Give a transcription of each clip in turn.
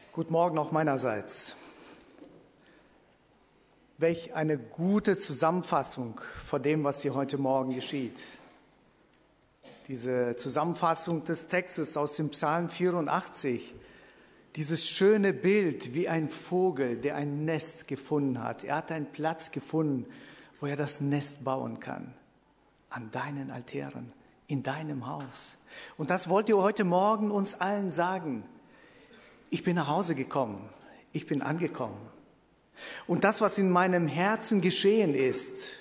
Guten Morgen auch meinerseits. Welch eine gute Zusammenfassung von dem, was hier heute Morgen geschieht. Diese Zusammenfassung des Textes aus dem Psalm 84, dieses schöne Bild wie ein Vogel, der ein Nest gefunden hat. Er hat einen Platz gefunden, wo er das Nest bauen kann. An deinen Altären, in deinem Haus. Und das wollt ihr heute Morgen uns allen sagen. Ich bin nach Hause gekommen, ich bin angekommen. Und das, was in meinem Herzen geschehen ist,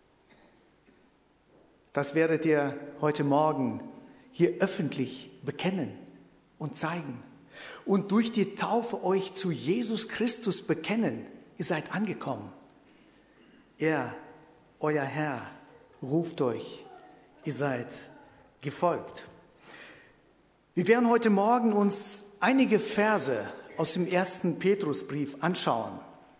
das werdet ihr heute Morgen hier öffentlich bekennen und zeigen. Und durch die Taufe euch zu Jesus Christus bekennen, ihr seid angekommen. Er, euer Herr, ruft euch, ihr seid gefolgt. Wir werden heute Morgen uns einige Verse aus dem 1. Petrusbrief anschauen.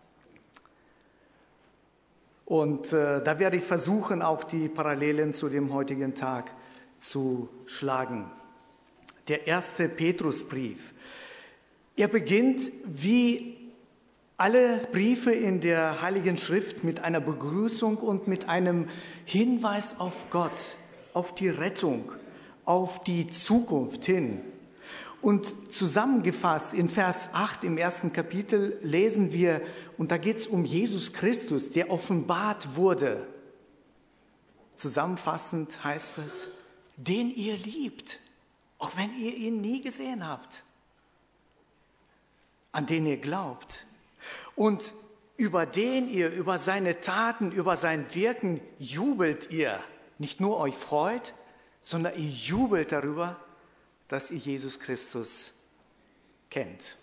Und da werde ich versuchen, auch die Parallelen zu dem heutigen Tag zu schlagen. Der 1. Petrusbrief. Er beginnt wie alle Briefe in der Heiligen Schrift mit einer Begrüßung und mit einem Hinweis auf Gott, auf die Rettung, auf die Zukunft hin. Und zusammengefasst in Vers 8 im 1. Kapitel lesen wir, und da geht es um Jesus Christus, der offenbart wurde. Zusammenfassend heißt es, den ihr liebt, auch wenn ihr ihn nie gesehen habt, an den ihr glaubt und über den ihr, über seine Taten, über sein Wirken jubelt ihr, nicht nur euch freut, sondern ihr jubelt darüber, dass ihr Jesus Christus kennt.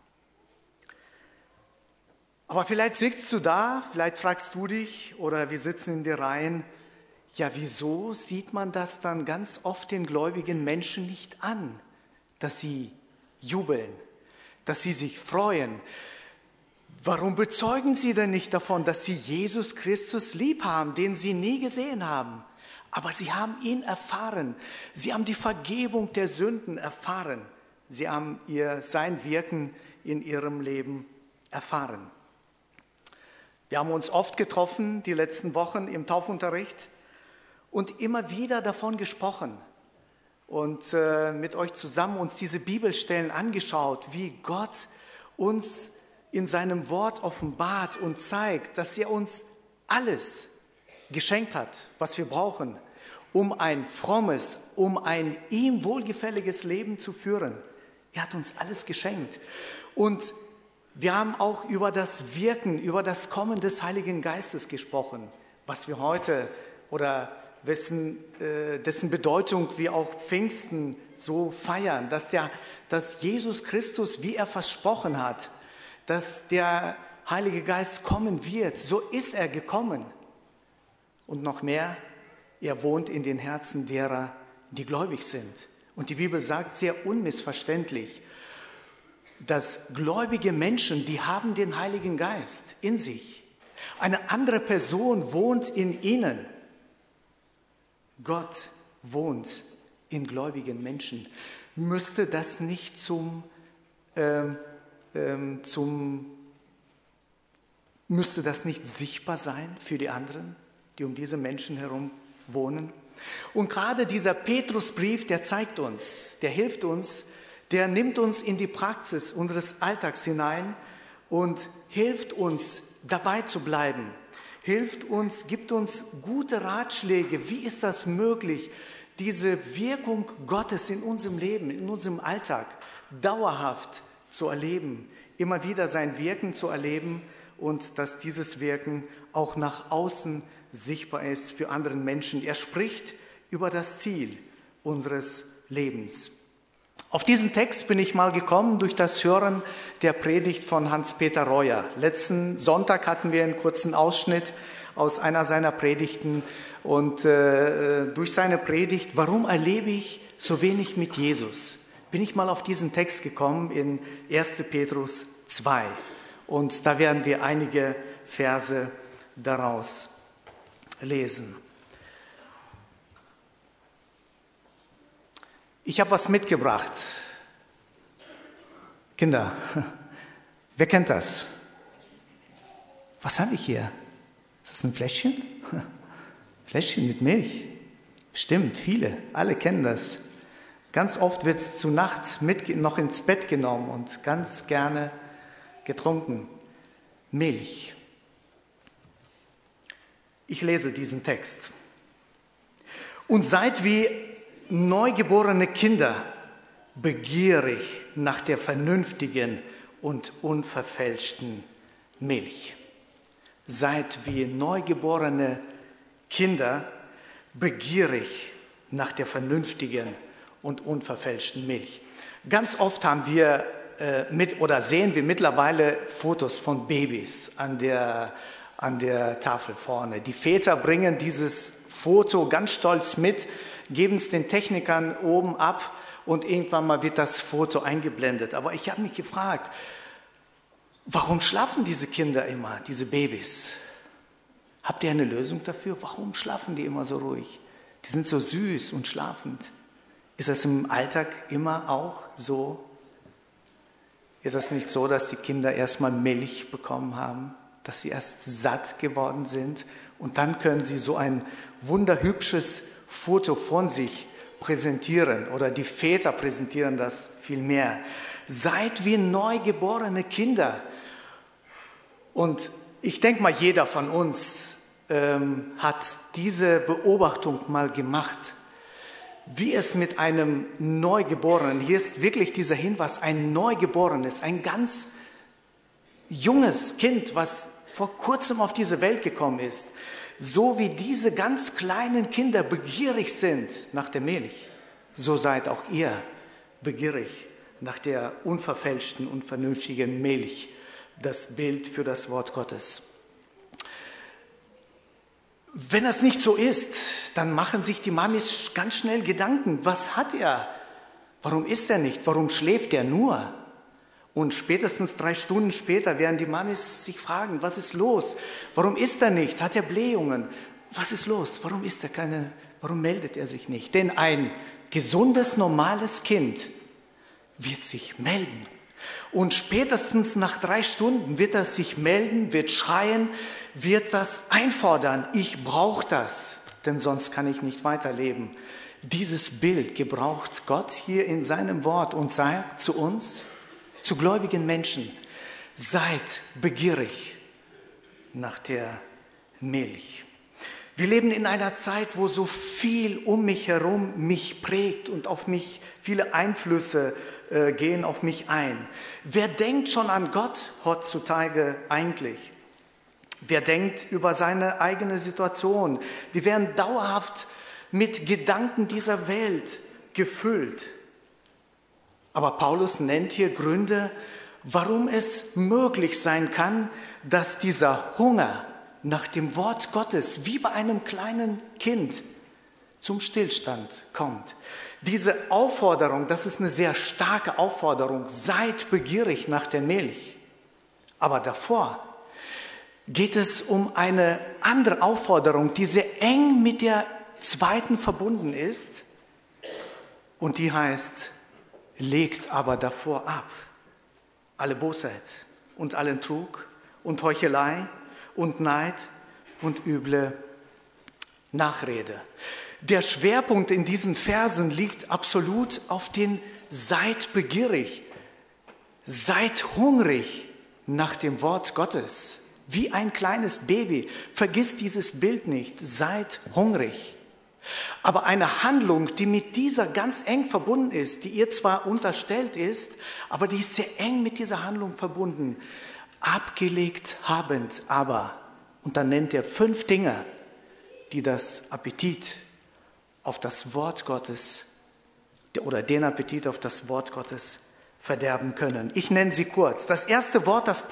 Aber vielleicht sitzt du da, vielleicht fragst du dich, oder wir sitzen in den Reihen, ja, wieso sieht man das dann ganz oft den gläubigen Menschen nicht an, dass sie jubeln, dass sie sich freuen? Warum bezeugen sie denn nicht davon, dass sie Jesus Christus lieb haben, den sie nie gesehen haben? Aber sie haben ihn erfahren. Sie haben die Vergebung der Sünden erfahren. Sie haben sein Wirken in ihrem Leben erfahren. Wir haben uns oft getroffen, die letzten Wochen im Taufunterricht und immer wieder davon gesprochen und mit euch zusammen uns diese Bibelstellen angeschaut, wie Gott uns in seinem Wort offenbart und zeigt, dass er uns alles geschenkt hat, was wir brauchen, um ein frommes, um ein ihm wohlgefälliges Leben zu führen. Er hat uns alles geschenkt. Und wir haben auch über das Wirken, über das Kommen des Heiligen Geistes gesprochen, was wir heute oder dessen Bedeutung wir auch Pfingsten so feiern, dass Jesus Christus, wie er versprochen hat, dass der Heilige Geist kommen wird, so ist er gekommen. Und noch mehr, er wohnt in den Herzen derer, die gläubig sind. Und die Bibel sagt sehr unmissverständlich, dass gläubige Menschen, die haben den Heiligen Geist in sich. Eine andere Person wohnt in ihnen. Gott wohnt in gläubigen Menschen. Müsste das nicht müsste das nicht sichtbar sein für die anderen, die um diese Menschen herum wohnen? Und gerade dieser Petrusbrief, der zeigt uns, der hilft uns, der nimmt uns in die Praxis unseres Alltags hinein und hilft uns, dabei zu bleiben, gibt uns gute Ratschläge. Wie ist das möglich, diese Wirkung Gottes in unserem Leben, in unserem Alltag dauerhaft zu erleben, immer wieder sein Wirken zu erleben und dass dieses Wirken auch nach außen sichtbar ist für andere Menschen. Er spricht über das Ziel unseres Lebens. Auf diesen Text bin ich mal gekommen durch das Hören der Predigt von Hans-Peter Reuer. Letzten Sonntag hatten wir einen kurzen Ausschnitt aus einer seiner Predigten und durch seine Predigt, warum erlebe ich so wenig mit Jesus, bin ich mal auf diesen Text gekommen in 1. Petrus 2. Und da werden wir einige Verse daraus lesen. Ich habe was mitgebracht. Kinder, wer kennt das? Was habe ich hier? Ist das ein Fläschchen? Fläschchen mit Milch. Stimmt, viele, alle kennen das. Ganz oft wird es zur Nacht noch ins Bett genommen und ganz gerne getrunken. Milch. Ich lese diesen Text. Und seid wie neugeborene Kinder begierig nach der vernünftigen und unverfälschten Milch. Seid wie neugeborene Kinder begierig nach der vernünftigen und unverfälschten Milch. Ganz oft haben wir sehen wir mittlerweile Fotos von Babys an der Tafel vorne. Die Väter bringen dieses Foto ganz stolz mit, geben es den Technikern oben ab und irgendwann mal wird das Foto eingeblendet. Aber ich habe mich gefragt, warum schlafen diese Kinder immer, diese Babys? Habt ihr eine Lösung dafür? Warum schlafen die immer so ruhig? Die sind so süß und schlafend. Ist das im Alltag immer auch so? Ist das nicht so, dass die Kinder erstmal Milch bekommen haben, dass sie erst satt geworden sind und dann können sie so ein wunderhübsches Foto von sich präsentieren oder die Väter präsentieren das viel mehr. Seid wie neugeborene Kinder. Und ich denke mal, jeder von uns hat diese Beobachtung mal gemacht. Wie es mit einem Neugeborenen, hier ist wirklich dieser Hinweis, ein Neugeborenes, ein ganz junges Kind, was vor kurzem auf diese Welt gekommen ist, so wie diese ganz kleinen Kinder begierig sind nach der Milch, so seid auch ihr begierig nach der unverfälschten und vernünftigen Milch, das Bild für das Wort Gottes. Wenn das nicht so ist, dann machen sich die Mamis ganz schnell Gedanken. Was hat er? Warum isst er nicht? Warum schläft er nur? Und spätestens 3 Stunden später werden die Mamis sich fragen, was ist los? Warum isst er nicht? Hat er Blähungen? Was ist los? Warum meldet er sich nicht? Denn ein gesundes, normales Kind wird sich melden. Und spätestens nach 3 Stunden wird er sich melden, wird schreien, wird das einfordern. Ich brauche das, denn sonst kann ich nicht weiterleben. Dieses Bild gebraucht Gott hier in seinem Wort und sagt zu uns, zu gläubigen Menschen, seid begierig nach der Milch. Wir leben in einer Zeit, wo so viel um mich herum mich prägt und auf mich viele Einflüsse gehen auf mich ein. Wer denkt schon an Gott heutzutage eigentlich? Wer denkt über seine eigene Situation? Wir werden dauerhaft mit Gedanken dieser Welt gefüllt. Aber Paulus nennt hier Gründe, warum es möglich sein kann, dass dieser Hunger nach dem Wort Gottes wie bei einem kleinen Kind zum Stillstand kommt. Diese Aufforderung, das ist eine sehr starke Aufforderung, seid begierig nach der Milch. Aber davor geht es um eine andere Aufforderung, die sehr eng mit der zweiten verbunden ist. Und die heißt, legt aber davor ab alle Bosheit und allen Trug und Heuchelei und Neid und üble Nachrede. Der Schwerpunkt in diesen Versen liegt absolut auf den seid begierig, seid hungrig nach dem Wort Gottes. Wie ein kleines Baby. Vergiss dieses Bild nicht. Seid hungrig. Aber eine Handlung, die mit dieser ganz eng verbunden ist, die ihr zwar unterstellt ist, aber die ist sehr eng mit dieser Handlung verbunden. Abgelegt habend aber. Und dann nennt er 5 Dinge, die das Appetit auf das Wort Gottes oder den Appetit auf das Wort Gottes verderben können. Ich nenne sie kurz. Das erste Wort, das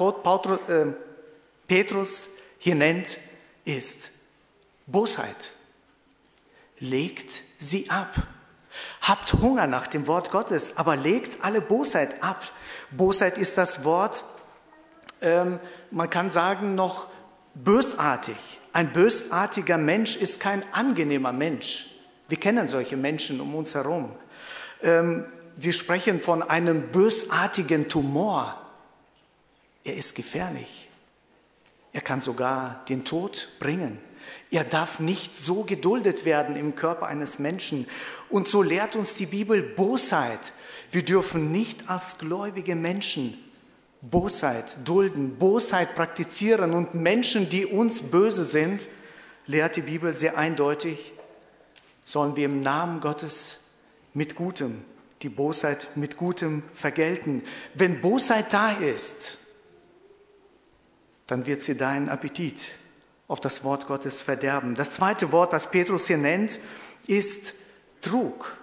Petrus hier nennt, ist Bosheit. Legt sie ab. Habt Hunger nach dem Wort Gottes, aber legt alle Bosheit ab. Bosheit ist das Wort, man kann sagen, noch bösartig. Ein bösartiger Mensch ist kein angenehmer Mensch. Wir kennen solche Menschen um uns herum. wir sprechen von einem bösartigen Tumor. Er ist gefährlich. Er kann sogar den Tod bringen. Er darf nicht so geduldet werden im Körper eines Menschen. Und so lehrt uns die Bibel Bosheit. Wir dürfen nicht als gläubige Menschen Bosheit dulden, Bosheit praktizieren. Und Menschen, die uns böse sind, lehrt die Bibel sehr eindeutig, sollen wir im Namen Gottes mit Gutem, die Bosheit mit Gutem vergelten. Wenn Bosheit da ist, dann wird sie deinen Appetit auf das Wort Gottes verderben. Das zweite Wort, das Petrus hier nennt, ist Trug.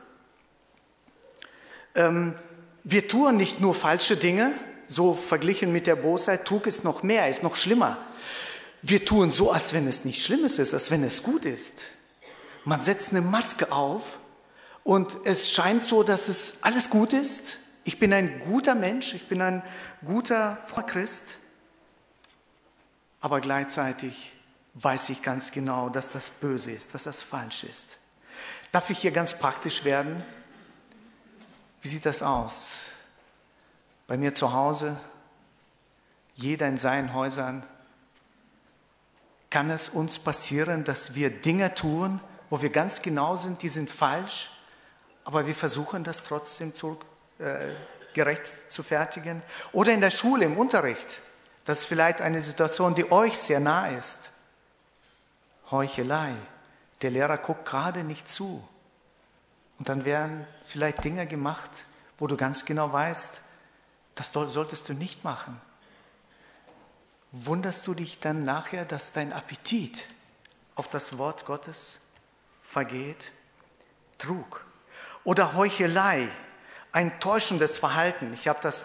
Wir tun nicht nur falsche Dinge, so verglichen mit der Bosheit. Trug ist noch mehr, ist noch schlimmer. Wir tun so, als wenn es nicht Schlimmes ist, als wenn es gut ist. Man setzt eine Maske auf und es scheint so, dass es alles gut ist. Ich bin ein guter Mensch, ich bin ein guter Christ. Aber gleichzeitig weiß ich ganz genau, dass das böse ist, dass das falsch ist. Darf ich hier ganz praktisch werden? Wie sieht das aus? Bei mir zu Hause, jeder in seinen Häusern, kann es uns passieren, dass wir Dinge tun, wo wir ganz genau sind, die sind falsch, aber wir versuchen das trotzdem gerecht zu fertigen. Oder in der Schule, im Unterricht. Das ist vielleicht eine Situation, die euch sehr nah ist. Heuchelei. Der Lehrer guckt gerade nicht zu. Und dann werden vielleicht Dinge gemacht, wo du ganz genau weißt, das solltest du nicht machen. Wunderst du dich dann nachher, dass dein Appetit auf das Wort Gottes vergeht? Trug. Oder Heuchelei, ein täuschendes Verhalten. Ich habe das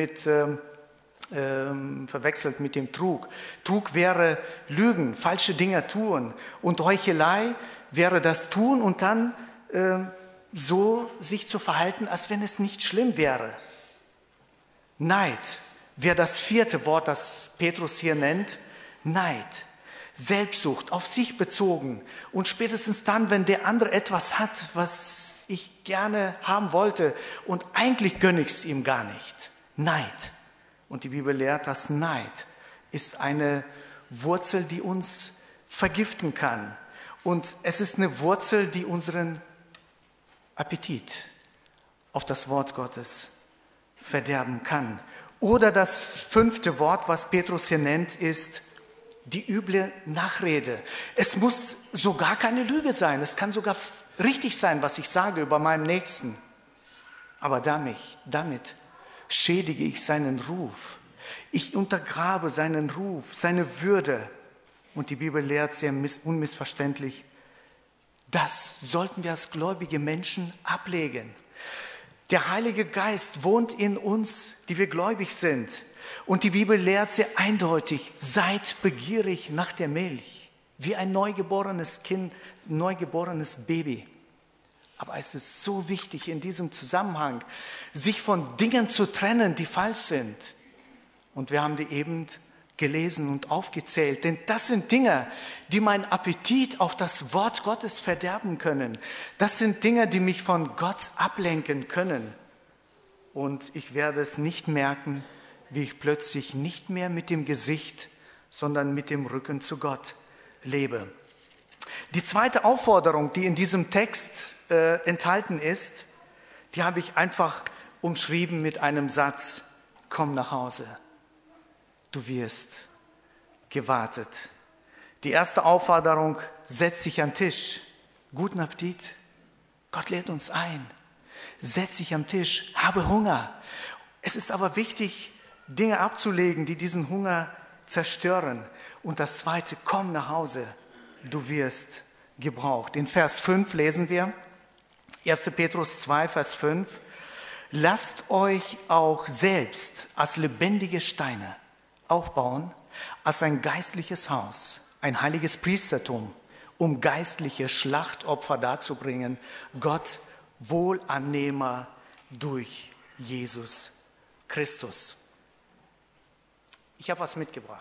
verwechselt mit dem Trug. Trug wäre Lügen, falsche Dinge tun. Und Heuchelei wäre das Tun und dann so sich zu verhalten, als wenn es nicht schlimm wäre. Neid wäre das vierte Wort, das Petrus hier nennt. Neid, Selbstsucht, auf sich bezogen. Und spätestens dann, wenn der andere etwas hat, was ich gerne haben wollte und eigentlich gönne ich es ihm gar nicht. Neid. Und die Bibel lehrt, dass Neid ist eine Wurzel, die uns vergiften kann. Und es ist eine Wurzel, die unseren Appetit auf das Wort Gottes verderben kann. Oder das fünfte Wort, was Petrus hier nennt, ist die üble Nachrede. Es muss sogar keine Lüge sein. Es kann sogar richtig sein, was ich sage über meinen Nächsten. Aber damit schädige ich seinen Ruf. Ich untergrabe seinen Ruf, seine Würde. Und die Bibel lehrt sehr unmissverständlich, das sollten wir als gläubige Menschen ablegen. Der Heilige Geist wohnt in uns, die wir gläubig sind. Und die Bibel lehrt sehr eindeutig, seid begierig nach der Milch, wie ein neugeborenes Kind, neugeborenes Baby. Aber es ist so wichtig in diesem Zusammenhang, sich von Dingen zu trennen, die falsch sind. Und wir haben die eben gelesen und aufgezählt. Denn das sind Dinge, die meinen Appetit auf das Wort Gottes verderben können. Das sind Dinge, die mich von Gott ablenken können. Und ich werde es nicht merken, wie ich plötzlich nicht mehr mit dem Gesicht, sondern mit dem Rücken zu Gott lebe. Die zweite Aufforderung, die in diesem Text enthalten ist, die habe ich einfach umschrieben mit einem Satz: Komm nach Hause, du wirst gewartet. Die erste Aufforderung: Setz dich an den Tisch. Guten Appetit. Gott lädt uns ein. Setz dich am Tisch, habe Hunger. Es ist aber wichtig, Dinge abzulegen, die diesen Hunger zerstören. Und das zweite: Komm nach Hause, du wirst gebraucht. In Vers 5 lesen wir, 1. Petrus 2, Vers 5, lasst euch auch selbst als lebendige Steine aufbauen, als ein geistliches Haus, ein heiliges Priestertum, um geistliche Schlachtopfer darzubringen, Gott Wohlannehmer durch Jesus Christus. Ich habe was mitgebracht.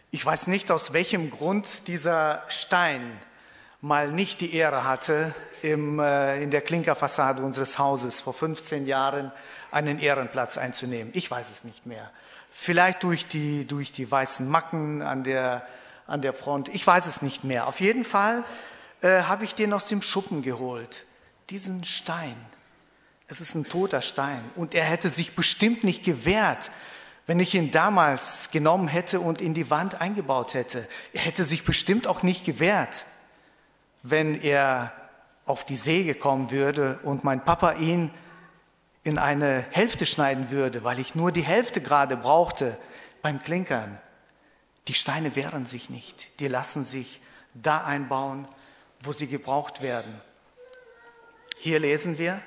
Ich weiß nicht, aus welchem Grund dieser Stein mal nicht die Ehre hatte, in der Klinkerfassade unseres Hauses vor 15 Jahren einen Ehrenplatz einzunehmen. Ich weiß es nicht mehr. Vielleicht durch die weißen Macken an der Front. Ich weiß es nicht mehr. Auf jeden Fall habe ich den aus dem Schuppen geholt. Diesen Stein. Es ist ein toter Stein. Und er hätte sich bestimmt nicht gewehrt, wenn ich ihn damals genommen hätte und in die Wand eingebaut hätte. Er hätte sich bestimmt auch nicht gewehrt, wenn er auf die Säge kommen würde und mein Papa ihn in eine Hälfte schneiden würde, weil ich nur die Hälfte gerade brauchte beim Klinkern. Die Steine wehren sich nicht. Die lassen sich da einbauen, wo sie gebraucht werden. Hier lasen wir,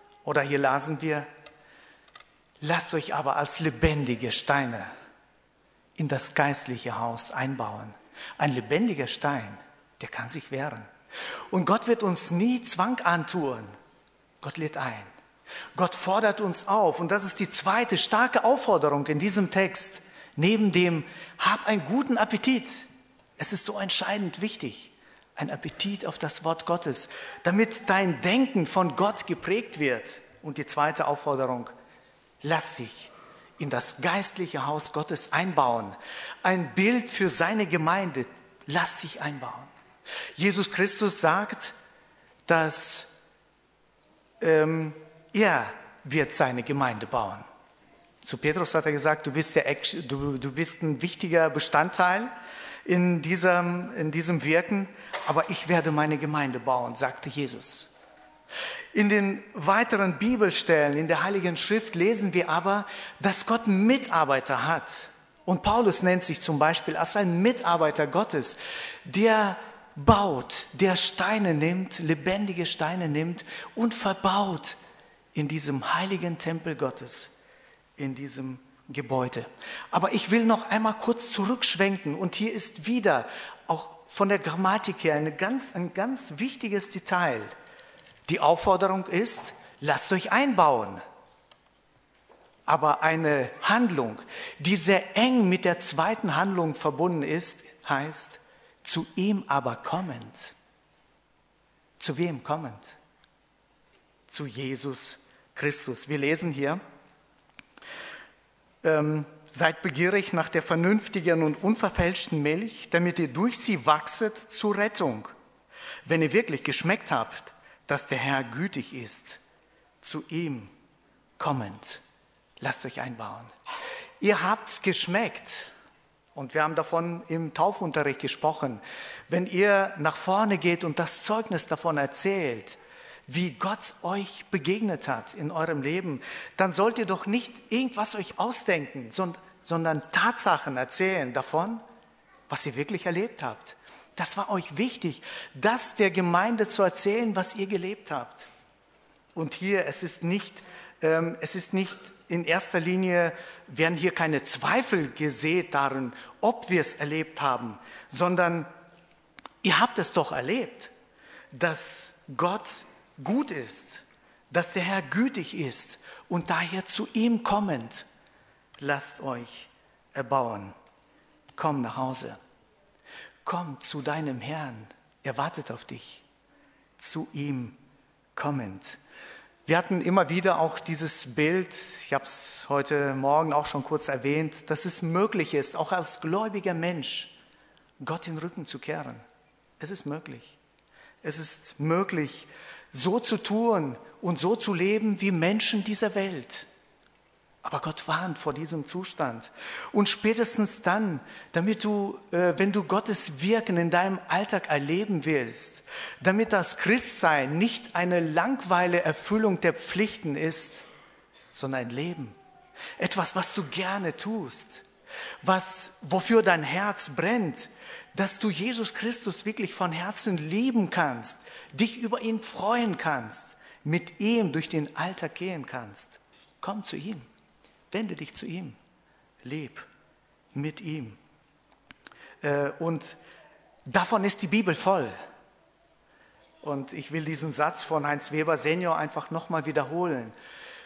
lasst euch aber als lebendige Steine in das geistliche Haus einbauen. Ein lebendiger Stein, der kann sich wehren. Und Gott wird uns nie Zwang antun. Gott lädt ein. Gott fordert uns auf. Und das ist die zweite starke Aufforderung in diesem Text. Neben dem, hab einen guten Appetit. Es ist so entscheidend wichtig. Ein Appetit auf das Wort Gottes, damit dein Denken von Gott geprägt wird. Und die zweite Aufforderung, lass dich in das geistliche Haus Gottes einbauen. Ein Bild für seine Gemeinde, lass dich einbauen. Jesus Christus sagt, dass er wird seine Gemeinde bauen. Zu Petrus hat er gesagt, du bist ein wichtiger Bestandteil in diesem Wirken, aber ich werde meine Gemeinde bauen, sagte Jesus. In den weiteren Bibelstellen in der Heiligen Schrift lesen wir aber, dass Gott Mitarbeiter hat. Und Paulus nennt sich zum Beispiel als ein Mitarbeiter Gottes, der baut, der Steine nimmt, lebendige Steine nimmt und verbaut in diesem heiligen Tempel Gottes, in diesem Gebäude. Aber ich will noch einmal kurz zurückschwenken und hier ist wieder auch von der Grammatik her ein ganz wichtiges Detail. Die Aufforderung ist, lasst euch einbauen. Aber eine Handlung, die sehr eng mit der zweiten Handlung verbunden ist, heißt, zu ihm aber kommend. Zu wem kommend? Zu Jesus Christus. Wir lesen hier, seid begierig nach der vernünftigen und unverfälschten Milch, damit ihr durch sie wachset zur Rettung. Wenn ihr wirklich geschmeckt habt, dass der Herr gütig ist, zu ihm kommend. Lasst euch einbauen. Ihr habt's geschmeckt. Und wir haben davon im Taufunterricht gesprochen. Wenn ihr nach vorne geht und das Zeugnis davon erzählt, wie Gott euch begegnet hat in eurem Leben, dann sollt ihr doch nicht irgendwas euch ausdenken, sondern Tatsachen erzählen davon, was ihr wirklich erlebt habt. Das war euch wichtig, das der Gemeinde zu erzählen, was ihr gelebt habt. Und hier, es ist nicht in erster Linie, werden hier keine Zweifel gesät darin, ob wir es erlebt haben, sondern ihr habt es doch erlebt, dass Gott gut ist, dass der Herr gütig ist und daher zu ihm kommend, lasst euch erbauen. Komm nach Hause. Komm zu deinem Herrn. Er wartet auf dich. Zu ihm kommend. Wir hatten immer wieder auch dieses Bild, ich habe es heute Morgen auch schon kurz erwähnt, dass es möglich ist, auch als gläubiger Mensch, Gott den Rücken zu kehren. Es ist möglich. Es ist möglich, so zu tun und so zu leben wie Menschen dieser Welt. Aber Gott warnt vor diesem Zustand. Und spätestens dann, damit du, wenn du Gottes Wirken in deinem Alltag erleben willst, damit das Christsein nicht eine langweile Erfüllung der Pflichten ist, sondern ein Leben. Etwas, was du gerne tust, wofür dein Herz brennt, dass du Jesus Christus wirklich von Herzen lieben kannst, dich über ihn freuen kannst, mit ihm durch den Alltag gehen kannst. Komm zu ihm. Wende dich zu ihm, leb mit ihm. Und davon ist die Bibel voll. Und ich will diesen Satz von Heinz Weber Senior einfach nochmal wiederholen.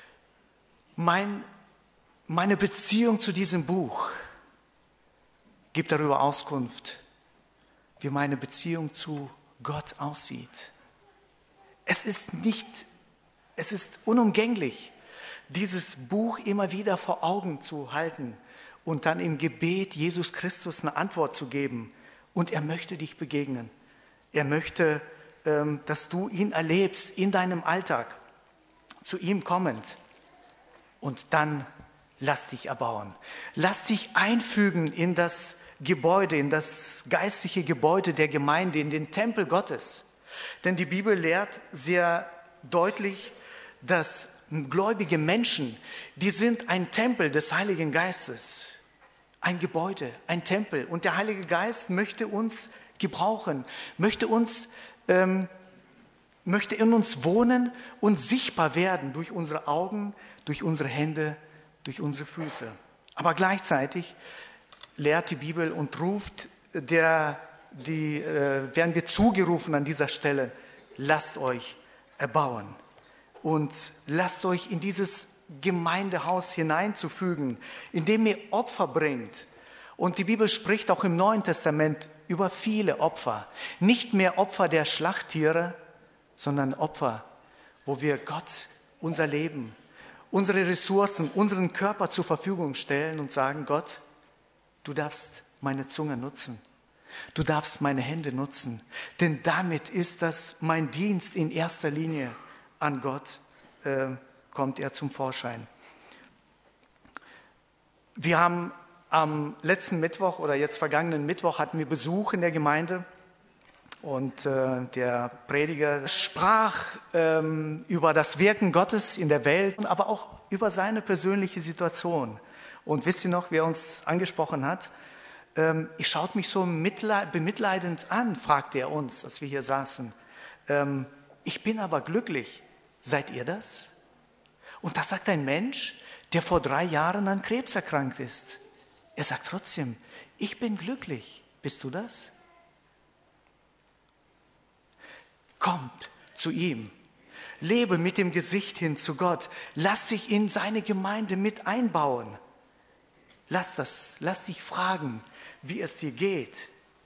Meine Beziehung zu diesem Buch gebe darüber Auskunft, wie meine Beziehung zu Gott aussieht. Es ist unumgänglich, dieses Buch immer wieder vor Augen zu halten und dann im Gebet Jesus Christus eine Antwort zu geben. Und er möchte dich begegnen. Er möchte, dass du ihn erlebst in deinem Alltag, zu ihm kommend. Und dann lass dich erbauen. Lass dich einfügen in das Gebäude, in das geistliche Gebäude der Gemeinde, in den Tempel Gottes. Denn die Bibel lehrt sehr deutlich, dass gläubige Menschen, die sind ein Tempel des Heiligen Geistes. Ein Gebäude, ein Tempel. Und der Heilige Geist möchte uns gebrauchen, möchte in uns wohnen und sichtbar werden durch unsere Augen, durch unsere Hände, durch unsere Füße. Aber gleichzeitig lehrt die Bibel und werden wir zugerufen an dieser Stelle, lasst euch erbauen und lasst euch in dieses Gemeindehaus hineinzufügen, indem ihr Opfer bringt. Und die Bibel spricht auch im Neuen Testament über viele Opfer. Nicht mehr Opfer der Schlachttiere, sondern Opfer, wo wir Gott unser Leben, unsere Ressourcen, unseren Körper zur Verfügung stellen und sagen, Gott, du darfst meine Zunge nutzen. Du darfst meine Hände nutzen. Denn damit ist das mein Dienst in erster Linie an Gott, kommt er zum Vorschein. Wir haben am letzten Mittwoch oder jetzt vergangenen Mittwoch hatten wir Besuch in der Gemeinde und der Prediger sprach über das Wirken Gottes in der Welt, aber auch über seine persönliche Situation. Und wisst ihr noch, wer uns angesprochen hat? Ihr schaut mich so bemitleidend an, fragte er uns, als wir hier saßen. Ich bin aber glücklich. Seid ihr das? Und das sagt ein Mensch, der vor 3 Jahren an Krebs erkrankt ist. Er sagt trotzdem, ich bin glücklich. Bist du das? Kommt zu ihm. Lebe mit dem Gesicht hin zu Gott. Lass dich in seine Gemeinde mit einbauen. Lass dich fragen, wie es dir geht.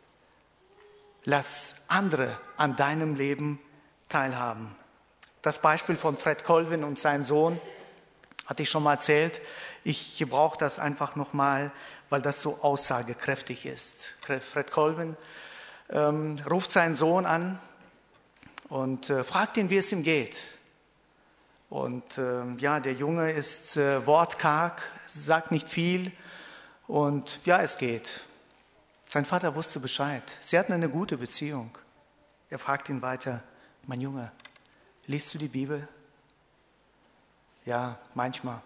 Lass andere an deinem Leben teilhaben. Das Beispiel von Fred Colvin und seinem Sohn hatte ich schon mal erzählt. Ich gebrauche das einfach nochmal, weil das so aussagekräftig ist. Fred Colvin ruft seinen Sohn an und fragt ihn, wie es ihm geht. Und der Junge ist wortkarg, sagt nicht viel und ja, es geht. Sein Vater wusste Bescheid. Sie hatten eine gute Beziehung. Er fragt ihn weiter, mein Junge, liest du die Bibel? Ja, manchmal.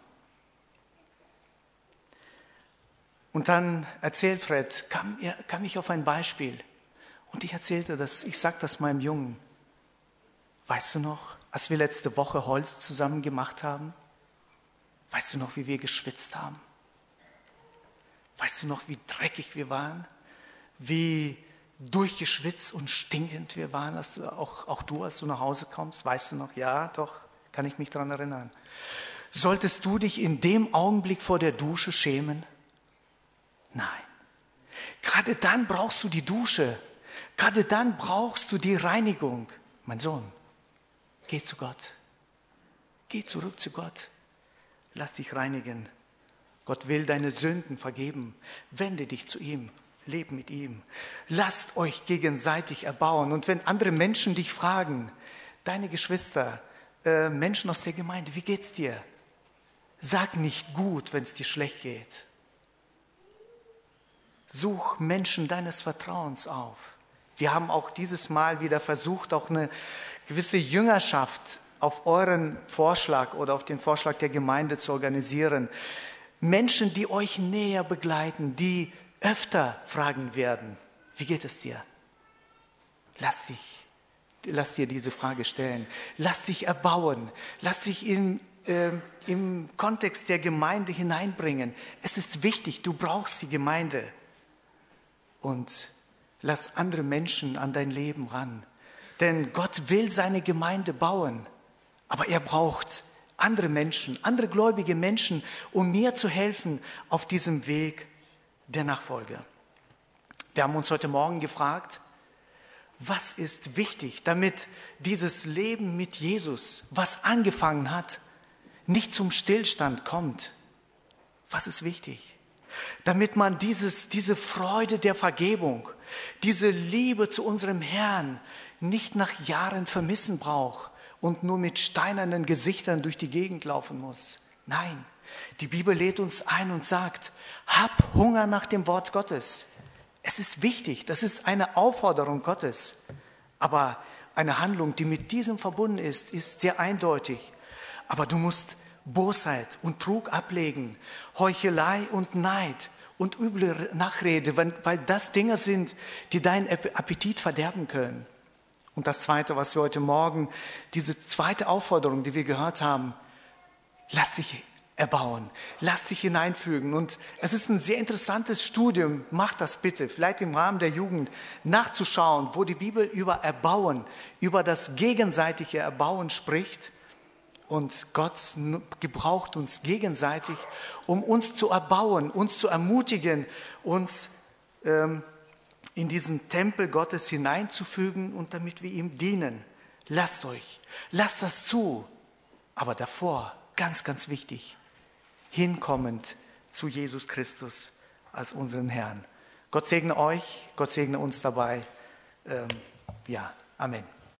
Und dann erzählt Fred, kam ich auf ein Beispiel. Und ich sag das meinem Jungen. Weißt du noch, als wir letzte Woche Holz zusammen gemacht haben? Weißt du noch, wie wir geschwitzt haben? Weißt du noch, wie dreckig wir waren? Wie durchgeschwitzt und stinkend wir waren, auch du, als du nach Hause kommst? Weißt du noch? Ja, doch, kann ich mich daran erinnern. Solltest du dich in dem Augenblick vor der Dusche schämen? Nein. Gerade dann brauchst du die Dusche. Gerade dann brauchst du die Reinigung. Mein Sohn, geh zu Gott. Geh zurück zu Gott. Lass dich reinigen. Gott will deine Sünden vergeben. Wende dich zu ihm. Leb mit ihm. Lasst euch gegenseitig erbauen. Und wenn andere Menschen dich fragen, deine Geschwister, Menschen aus der Gemeinde, wie geht's dir? Sag nicht gut, wenn es dir schlecht geht. Such Menschen deines Vertrauens auf. Wir haben auch dieses Mal wieder versucht, auch eine gewisse Jüngerschaft auf euren Vorschlag oder auf den Vorschlag der Gemeinde zu organisieren. Menschen, die euch näher begleiten, die öfter fragen werden, wie geht es dir? Lass dir diese Frage stellen. Lass dich erbauen. Lass dich im Kontext der Gemeinde hineinbringen. Es ist wichtig, du brauchst die Gemeinde. Und lass andere Menschen an dein Leben ran. Denn Gott will seine Gemeinde bauen. Aber er braucht andere Menschen, andere gläubige Menschen, um mir zu helfen auf diesem Weg der Nachfolge. Wir haben uns heute Morgen gefragt, was ist wichtig, damit dieses Leben mit Jesus, was angefangen hat, nicht zum Stillstand kommt? Was ist wichtig? Damit man diese Freude der Vergebung, diese Liebe zu unserem Herrn nicht nach Jahren vermissen braucht und nur mit steinernen Gesichtern durch die Gegend laufen muss. Nein, die Bibel lädt uns ein und sagt, hab Hunger nach dem Wort Gottes. Es ist wichtig, das ist eine Aufforderung Gottes. Aber eine Handlung, die mit diesem verbunden ist, ist sehr eindeutig. Aber du musst Bosheit und Trug ablegen, Heuchelei und Neid und üble Nachrede, weil das Dinge sind, die deinen Appetit verderben können. Und das Zweite, was wir heute Morgen, diese zweite Aufforderung, die wir gehört haben, lass dich erbauen, lass dich hineinfügen. Und es ist ein sehr interessantes Studium, mach das bitte, vielleicht im Rahmen der Jugend, nachzuschauen, wo die Bibel über Erbauen, über das gegenseitige Erbauen spricht. Und Gott gebraucht uns gegenseitig, um uns zu erbauen, uns zu ermutigen, uns in diesen Tempel Gottes hineinzufügen und damit wir ihm dienen. Lasst das zu. Aber davor, ganz, ganz wichtig, hinkommend zu Jesus Christus als unseren Herrn. Gott segne euch, Gott segne uns dabei. Amen.